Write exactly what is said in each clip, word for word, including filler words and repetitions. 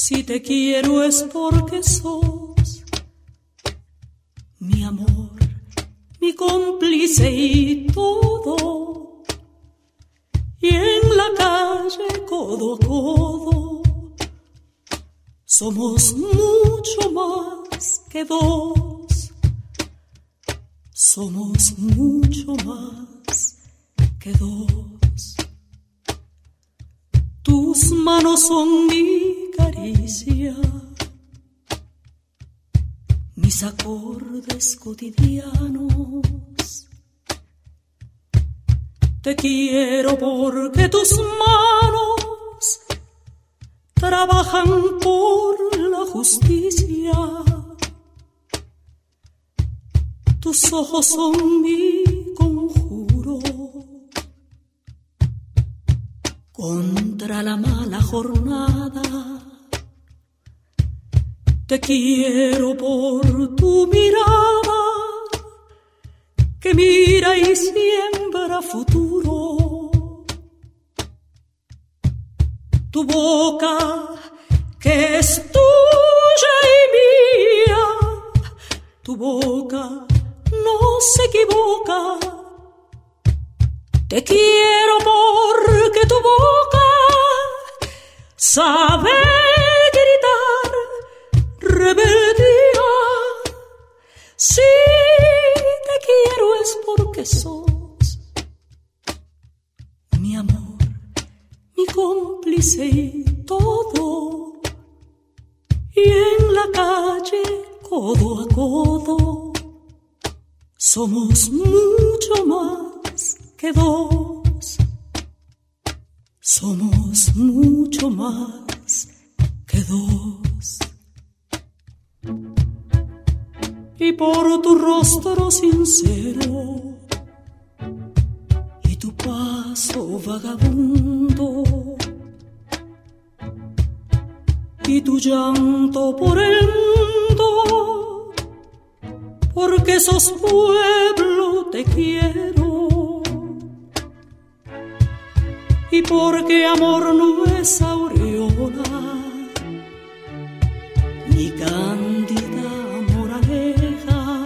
Si te quiero es porque sos mi amor, mi cómplice y todo. Y en la calle, codo a codo, somos mucho más que dos. Somos mucho más que dos. Tus manos son mi caricia, mis acordes cotidianos. Te quiero porque tus manos trabajan por la justicia. Tus ojos son mi conjuro contra la mala jornada. Te quiero por tu mirada que mira y siembra futuro. Tu boca que es tuya y mía, tu boca no se equivoca. Te quiero porque tu boca sabe gritar rebeldía. Si te quiero es porque sos mi amor, mi cómplice y todo. Y en la calle, codo a codo, somos mucho más que dos. Somos mucho más que dos. Y por tu rostro sincero y tu paso vagabundo y tu llanto por el mundo, porque sos pueblo te quiero, y porque amor no es aureola ni cándida moraleja,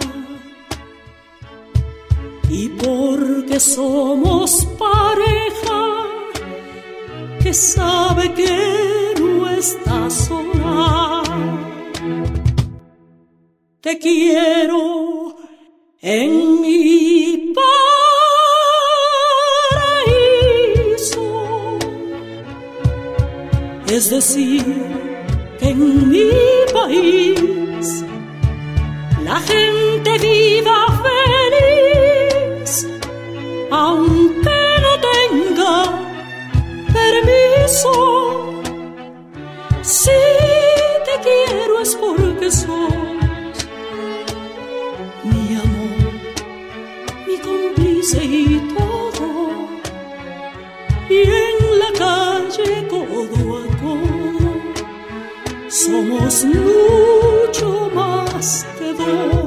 y porque somos pareja que sabe que no está sola. Te quiero en mi paraíso, es decir, que en mi país la gente viva feliz, aunque no tenga permiso. Si te quiero es porque sos mi amor, mi cómplice y todo. Y en la calle, codo a codo, somos mucho más que dos.